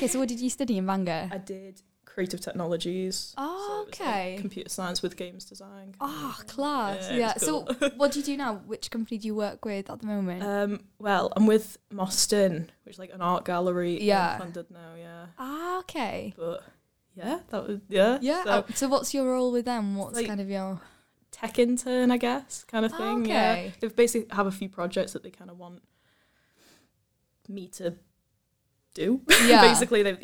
So what did you study in Bangor? I did creative technologies. Oh, so it was, okay. like, computer science with games design. Oh, class. Yeah, Yeah. it was cool. So what do you do now? Which company do you work with at the moment? Well, I'm with Moston, which is like an art gallery in London now, yeah. Ah, okay. But yeah, that was, yeah. Yeah. So what's your role with them? What's like, kind of your... tech intern, I guess, kind of thing. Okay. Yeah. They basically have a few projects that they kind of want me to do. Yeah. Basically, they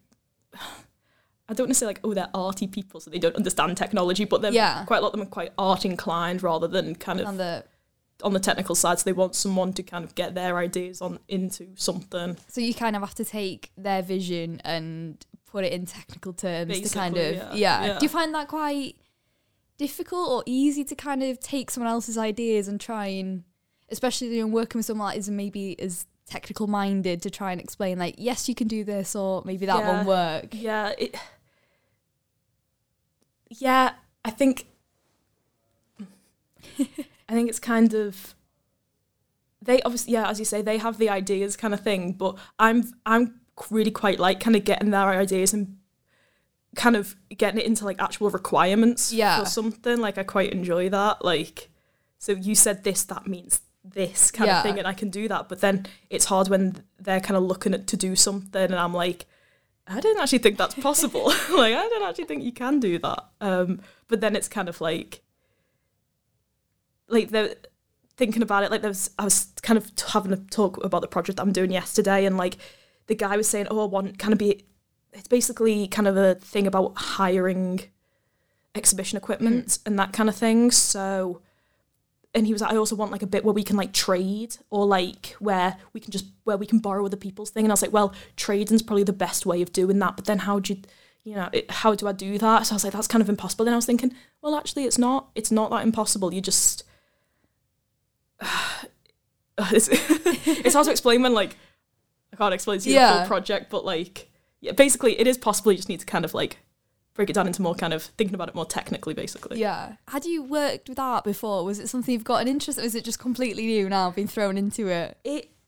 I don't want to say like, they're arty people, so they don't understand technology, but they're quite a lot of them are quite art inclined rather than kind of on the technical side. So they want someone to kind of get their ideas into something. So you kind of have to take their vision and put it in technical terms basically, to kind of Do you find that quite difficult or easy to kind of take someone else's ideas and try and, especially working with someone that isn't maybe as technical minded, to try and explain like, yes, you can do this, or maybe that won't work? I think it's kind of, they obviously, as you say, they have the ideas kind of thing, but I'm really quite like kind of getting their ideas and kind of getting it into like actual requirements for something. Like I quite enjoy that. Like, so you said this, that means this kind of thing, and I can do that. But then it's hard when they're kind of looking at to do something, and I'm like, I don't actually think that's possible. Like, I don't actually think you can do that. But then it's kind of like they're thinking about it. Like I was kind of having a talk about the project that I'm doing yesterday, and like the guy was saying, I want kind of it's basically kind of a thing about hiring exhibition equipment and that kind of thing. So, and he was like, I also want like a bit where we can like trade, or like where we can borrow other people's thing. And I was like, well, trading's probably the best way of doing that. But then how do I do that? So I was like, that's kind of impossible. Then I was thinking, well, actually it's not that impossible. You just, it's hard to explain when like, I can't explain to you the full project, but like, basically it is possible. You just need to kind of like break it down into more kind of thinking about it more technically, basically. Yeah. Had you worked with art before? Was it something you've got an interest in, or is it just completely new now, being thrown into it?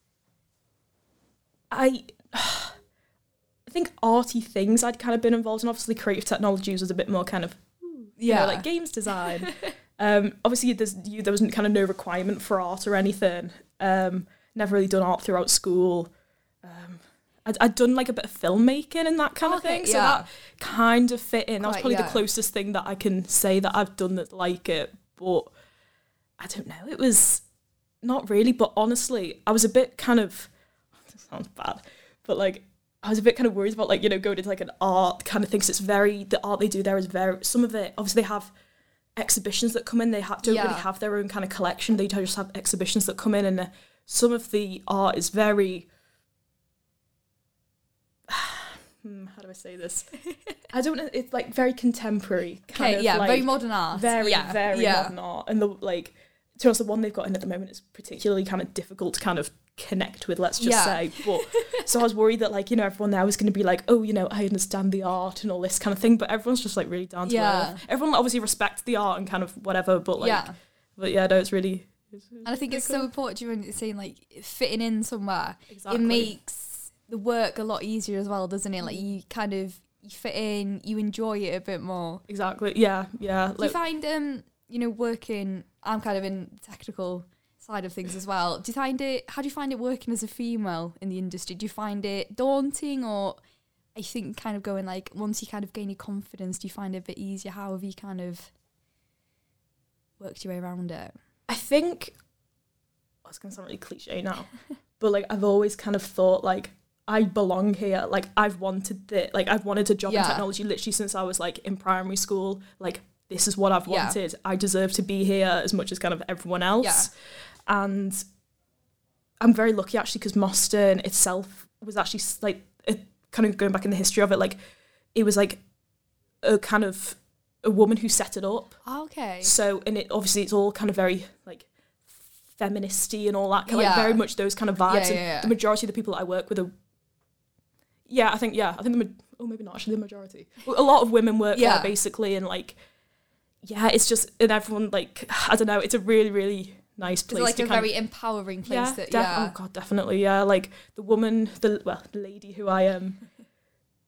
I think arty things I'd kind of been involved in. Obviously creative technologies was a bit more kind of, like games design. Obviously there wasn't kind of no requirement for art or anything. Never really done art throughout school. I'd done like a bit of filmmaking and that kind of thing, so that kind of fit in. That was probably the closest thing that I can say that I've done that's like it, but I don't know, it was not really. But honestly, I was a bit kind of, this sounds bad, but like I was a bit kind of worried about like, going into like an art kind of thing, because the art they do there is very, some of it, obviously they have exhibitions that come in, they don't really have their own kind of collection, they just have exhibitions that come in, and some of the art is very, how do I say this? I don't know. It's like very contemporary, kind of like, very modern art. Very modern art. And to be honest, the one they've got in at the moment is particularly kind of difficult to kind of connect with, let's just say. But so I was worried that like, everyone there was going to be like, I understand the art and all this kind of thing. But everyone's just like really down to earth. Everyone obviously respects the art and kind of whatever. But like, it's really. And I think it's so important when you're saying like fitting in somewhere. Exactly. It makes the work a lot easier as well, doesn't it? Like you kind of fit in, you enjoy it a bit more. Exactly. Yeah. Do you find working, I'm kind of in the technical side of things as well. How do you find it working as a female in the industry? Do you find it daunting, or I think kind of going like, once you kind of gain your confidence, do you find it a bit easier? How have you kind of worked your way around it? I think, it's going to sound really cliche now, but like I've always kind of thought like, I belong here. Like I've wanted a job in technology literally since I was like in primary school. Like this is what I've wanted. I deserve to be here as much as kind of everyone else. And I'm very lucky actually, because Moston itself was actually like kind of going back in the history of it. Like it was like a kind of a woman who set it up. Okay. So, and it obviously it's all kind of very like feministy and all that kind of like very much those kind of vibes. And the majority of the people that I work with are, I think maybe not actually the majority. A lot of women work there basically, and like, it's just, and everyone like, I don't know, it's a really, really nice place. It's like a very empowering place. Oh God, definitely. Yeah, like the lady who I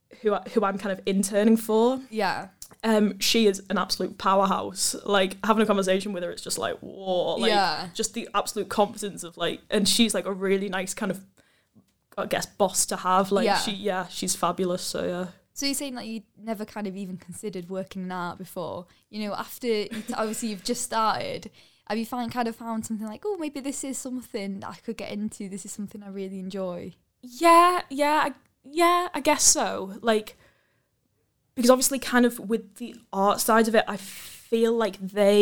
who I'm kind of interning for. Yeah. She is an absolute powerhouse. Like, having a conversation with her, it's just like, whoa, like, just the absolute confidence of, like, and she's like a really nice kind of, I guess, boss to have. Like, she's fabulous. So yeah. So you're saying that you never kind of even considered working in art before? You know, after obviously you've just started, have you found something like, oh, maybe this is something that I could get into. This is something I really enjoy. Yeah, I guess so. Like, because obviously kind of with the art side of it, I feel like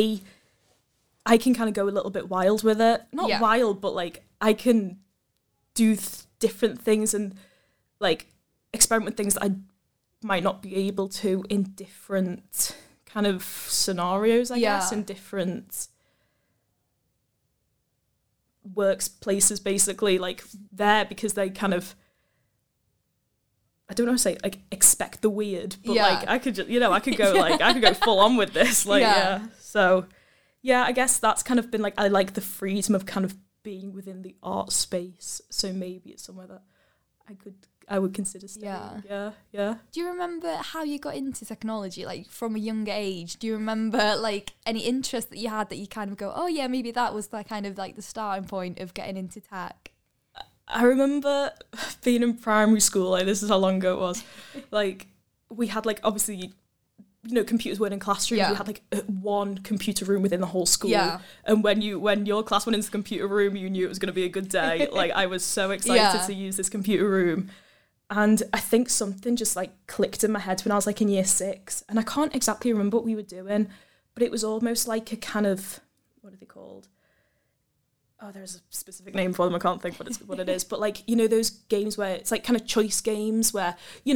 I can kind of go a little bit wild with it. Not wild, but like I can do different things and like experiment with things that I might not be able to in different kind of scenarios, I guess, in different workplaces, basically, like there, because they kind of, I don't know how to say, like, expect the weird, but like I could just, I could go full on with this, like so yeah, I guess that's kind of been like, I like the freedom of kind of being within the art space, so maybe it's somewhere that I would consider staying. Yeah. Do you remember how you got into technology, like from a younger age? Do you remember like any interest that you had that you kind of go, oh yeah, maybe that was the kind of like the starting point of getting into tech? I remember being in primary school, like this is how long ago it was, like we had like, obviously, computers weren't in classrooms. We had like one computer room within the whole school. Yeah. And when your class went into the computer room, you knew it was going to be a good day. Like I was so excited to use this computer room. And I think something just like clicked in my head when I was like in year 6. And I can't exactly remember what we were doing, but it was almost like a kind of, what are they called? Oh, there's a specific name for them. I can't think what it is. But like, those games where it's like kind of choice games where,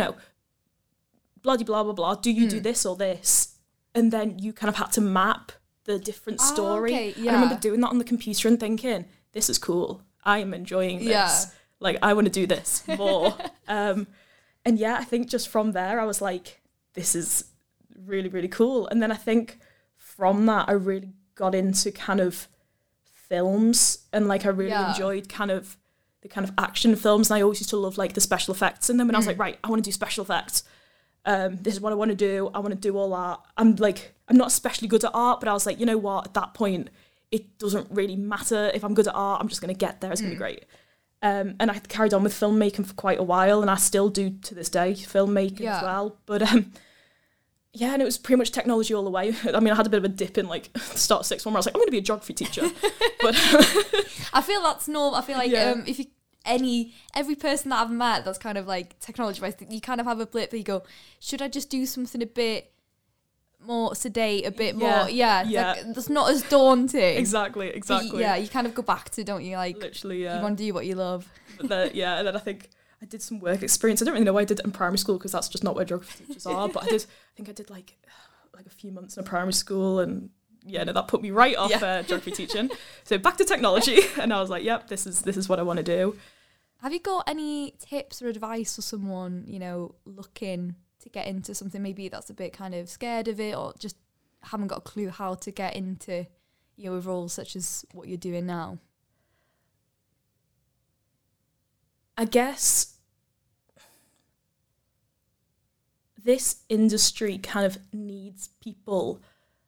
blah, blah, blah, blah. Do you do this or this? And then you kind of had to map the different story. Okay, yeah. I remember doing that on the computer and thinking, this is cool. I am enjoying this. Yeah. Like, I want to do this more. And yeah, I think just from there, I was like, this is really, really cool. And then I think from that, I really got into kind of films. And like, I really enjoyed kind of the kind of action films. And I always used to love like the special effects in them. And I was like, right, I want to do special effects. This is what I want to do. I want to do all that. I'm not especially good at art, but I was like, you know what? At that point, it doesn't really matter if I'm good at art. I'm just going to get there. It's going to be great. And I carried on with filmmaking for quite a while, and I still do to this day, filmmaking as well. But and it was pretty much technology all the way. I mean, I had a bit of a dip in like the start of 6th form where I was like, I'm going to be a geography teacher. But I feel that's normal. I feel like if you every person that I've met that's kind of like technology based, you kind of have a blip that you go, should I just do something a bit more sedate, a bit more like, that's not as daunting. exactly you kind of go back to, don't you, like literally you want to do what you love. And then I think I did some work experience. I don't really know why I did it in primary school because that's just not where geography teachers are, but I think I did like a few months in a primary school, and that put me right off geography teaching. So back to technology, and I was like, yep, this is what I want to do. Have you got any tips or advice for someone, looking to get into something maybe that's a bit kind of scared of it, or just haven't got a clue how to get into, a role such as what you're doing now? I guess this industry kind of needs people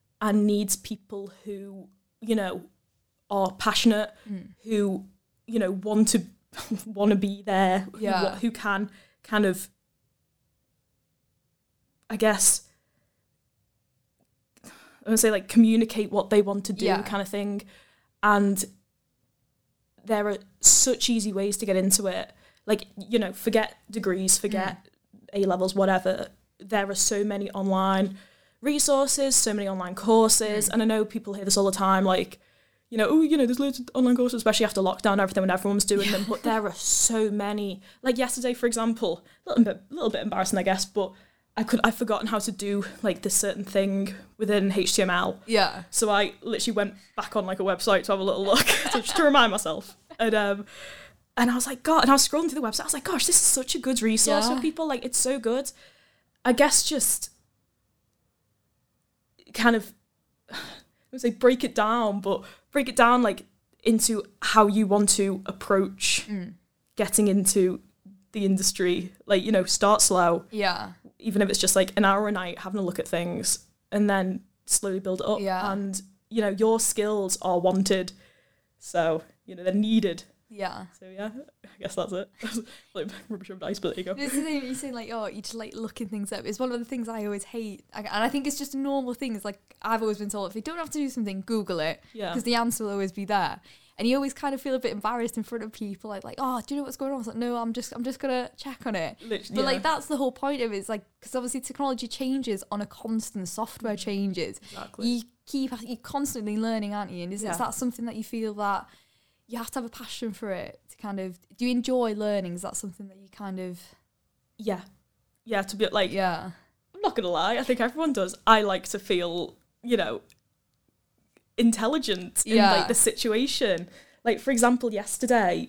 who, are passionate, who, want to be there, who can kind of, I guess, I want to say like communicate what they want to do kind of thing. And there are such easy ways to get into it. Like, forget degrees, forget A-levels, whatever. There are so many online resources, so many online courses. And I know people hear this all the time, like, there's loads of online courses, especially after lockdown and everything, when everyone's doing them. But there are so many. Like yesterday, for example, a little bit embarrassing, I guess, but I've forgotten how to do like this certain thing within HTML. Yeah. So I literally went back on like a website to have a little look just to remind myself. And I was like, God, and I was scrolling through the website. I was like, gosh, this is such a good resource for people. Like, it's so good. I guess just kind of, I would say break it down like into how you want to approach getting into the industry, like, you know, start slow. Yeah. Even if it's just like an hour a night having a look at things, and then slowly build it up. Yeah. And, you know, your skills are wanted. So, you know, they're needed. Yeah. So, yeah, I guess that's it. Like, rubbish of dice, but there you go. It's the thing, you're saying, like, oh, you just like looking things up. It's one of the things I always hate. And I think it's just a normal thing. It's like, I've always been told, if you don't have to do something, Google it. Yeah. Because the answer will always be there. And you always kind of feel a bit embarrassed in front of people, like, oh, do you know what's going on? It's like, no, I'm just gonna check on it. Literally, but like, that's the whole point of it. It's like, because obviously technology changes on a constant, software changes. Exactly. You're constantly learning, aren't you? And is that something that you feel that you have to have a passion for it to kind of, do you enjoy learning? Is that something that you kind of... Yeah, to be like, yeah, I'm not gonna lie, I think everyone does. I like to feel, you know, intelligent in like the situation. Like, for example, yesterday,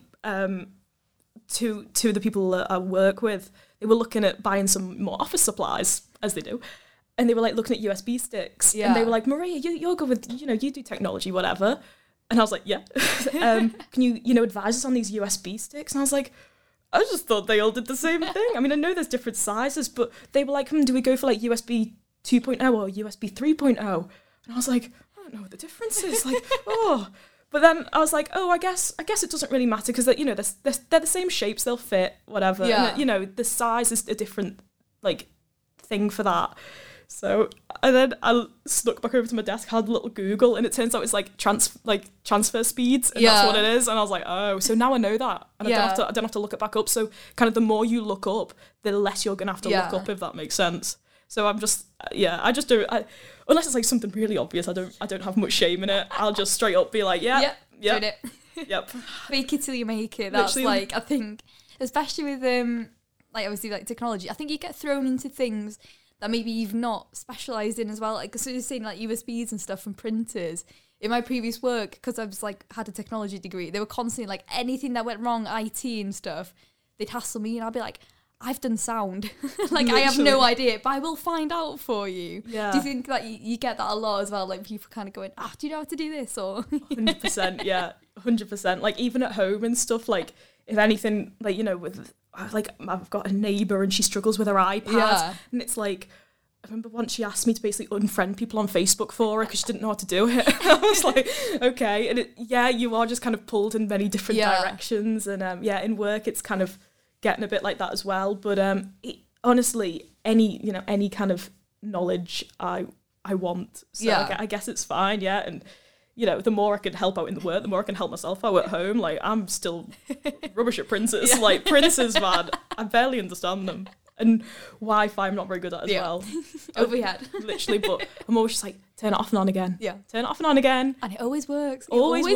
two of the people that I work with, they were looking at buying some more office supplies, as they do, and they were like looking at USB sticks, and they were like, Maria, you're good with, you know, you do technology, whatever. And I was like, yeah. Can you know, advise us on these USB sticks? And I was like, I just thought they all did the same thing. I mean, I know there's different sizes, but they were like, do we go for like USB 2.0 or USB 3.0? And I was like, I don't know what the difference is. Like, oh. But then I was like, oh, I guess it doesn't really matter because, you know, they're the same shapes, they'll fit, whatever. Yeah. And, you know, the size is a different, like, thing for that. So, and then I snuck back over to my desk, had a little Google, and it turns out it's like transfer speeds, and that's what it is. And I was like, oh, so now I know that, and I don't have to look it back up. So, kind of the more you look up, the less you're gonna have to look up, if that makes sense. So I'm just, I just don't. Unless it's like something really obvious, I don't have much shame in it. I'll just straight up be like, yep. Doing it. Yep. Fake it till you make it. That's Literally. like, I think, especially with like obviously like technology, I think you get thrown into things that maybe you've not specialised in as well. Like, so you're saying like USBs and stuff and printers. In my previous work, because I was like had a technology degree, they were constantly like anything that went wrong, IT and stuff, they'd hassle me, and I'd be like, I've done sound. Like, I have no idea, but I will find out for you. Yeah. Do you think that you get that a lot as well? Like, people kind of going, do you know how to do this? Or 100%, yeah, 100%. Like, even at home and stuff, like, if anything, like, you know, with, like, I've got a neighbour and she struggles with her iPad, and it's like, I remember once she asked me to basically unfriend people on Facebook for her because she didn't know how to do it. I was like, okay. And you are just kind of pulled in many different directions. And in work, it's kind of getting a bit like that as well. But honestly, any kind of knowledge I want. So I guess it's fine, And, you know, the more I can help out in the work, the more I can help myself out at home. Like, I'm still rubbish at printers. Like, printers, man, I barely understand them. And Wi-Fi I'm not very good at as well. Overhead. Literally, but I'm always just like, turn it off and on again. Yeah. Turn it off and on again. And it always works. Always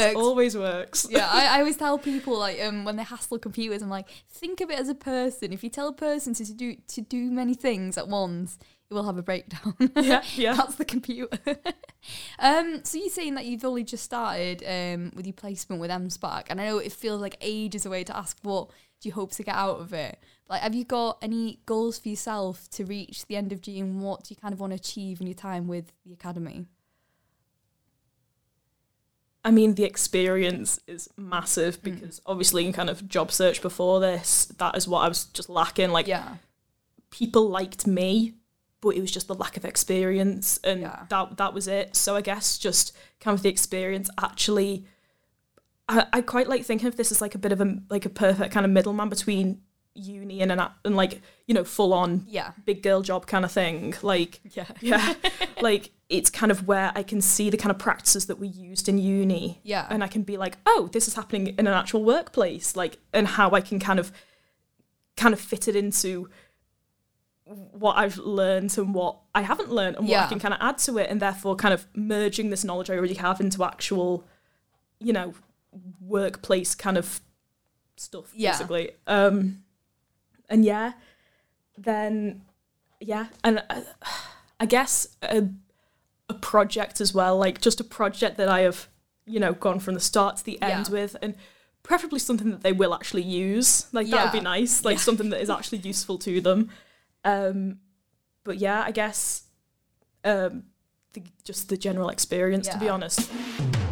works. Yeah, I always tell people, like, when they hassle computers, I'm like, think of it as a person. If you tell a person to do many things at once, it will have a breakdown. Yeah. That's the computer. So you're saying that you've only just started with your placement with MSpark, and I know it feels like ages away to ask what do you hope to get out of it. Like, have you got any goals for yourself to reach the end of June? What do you kind of want to achieve in your time with the academy? I mean, the experience is massive because obviously in kind of job search before this, that is what I was just lacking. Like, people liked me, but it was just the lack of experience, and that was it. So I guess just kind of the experience actually, I quite like thinking of this as like a bit of a perfect kind of middleman between uni and like, you know, full on big girl job kind of thing. Like, like, it's kind of where I can see the kind of practices that we used in uni, and I can be like, oh, this is happening in an actual workplace, like, and how I can kind of fit it into what I've learned and what I haven't learned, and what I can kind of add to it, and therefore kind of merging this knowledge I already have into actual, you know, workplace kind of stuff, basically. And then I guess a project as well, like just a project that I have, you know, gone from the start to the end with, and preferably something that they will actually use. Like, that would be nice, like something that is actually useful to them. But I guess just the general experience, to be honest.